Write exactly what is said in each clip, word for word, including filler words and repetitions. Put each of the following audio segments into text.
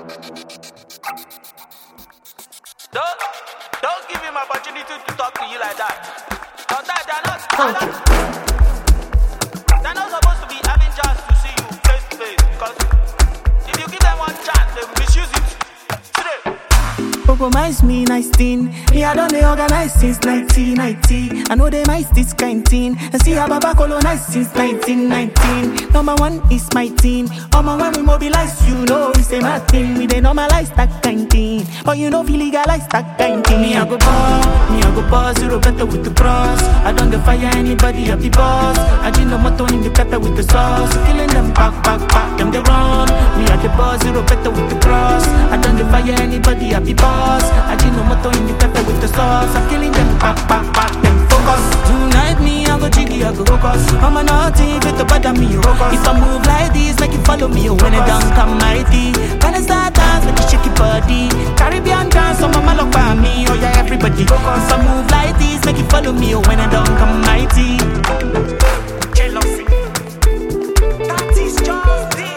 Don't, don't give him opportunity to talk to you like that. Sometimes they're not, Culture. they're not supposed to be having chance to see you face to face. Because if you give them one chance, they will misuse it. Today. Compromise me, nice thing. Me, I don't organize since nineteen ninety. I know they mice this kind thing. And see how Baba colonized since nineteen nineteen. Number one is my team. Oh man, when we mobilize, you know it's a mad thing. We they normalize that kind thing. But you know we legalize that kind thing. Me, I go ball, me, I go ball, zero better with the cross. I don't defire anybody of the boss. I just no motto in the pepper with the sauce. Killing them back, back, back, them they run. Me at the boss, zero better with the cross. I don't defire anybody of the boss. I did no motto in the pepper with the sauce. I'm killing them, back, back, back, them focus. Tonight me, I go jiggy, I go focus. I'm a naughty, fit to bother me, focus. If I move like this, make you follow me. When I dance, come mighty. When I start dance, make you shake your body. Caribbean dance, so mama look by me. Oh yeah, everybody focus. If I move like this, make you follow me. When I dance, come mighty. Jealousy. That is just it.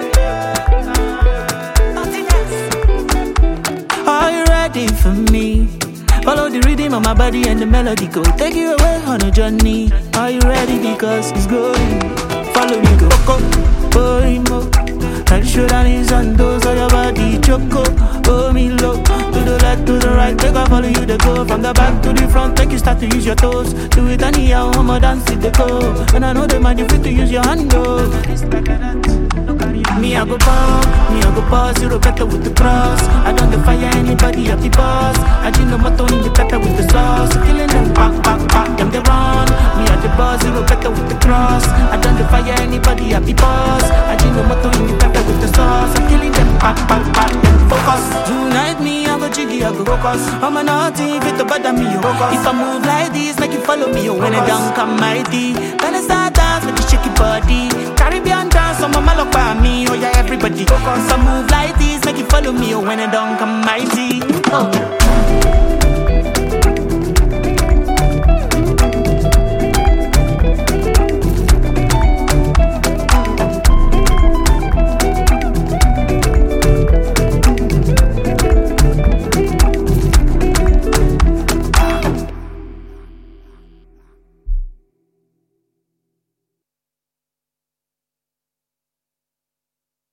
Are you ready for me? Follow the rhythm of my body and the melody go take you away on a journey. Are you ready? Because it's going. Follow me, go Coco, Borimo. Head, shoulder, knees and toes of your body. Choco, oh me low. To the left, to the right, take I follow you, they go. From the back to the front, take you start to use your toes. Do it anyhow, homo dance it, they go. And I know they might be free to use your hand, though. Me, I go ball, me, I go ball, zero better with the cross. I don't defire anybody of the boss. I just no motto in the pepper with the sauce. Killing them back, back, back, them they run. Me at the boss, zero better with the cross. I don't defire anybody of the boss. I just no motto in the pepper with the sauce. I'm killing them back, back, back, them focus. Tonight me, I go jiggy, I go focus. I'm a naughty, fit to bother me, focus. If I move like this, make you follow me. When I dance, come mighty. When I start dance, make you shake your body. Caribbean dance, so mama look by me. Oh yeah, everybody focus. I move like this, make you follow me. When I don't come mighty. Culture.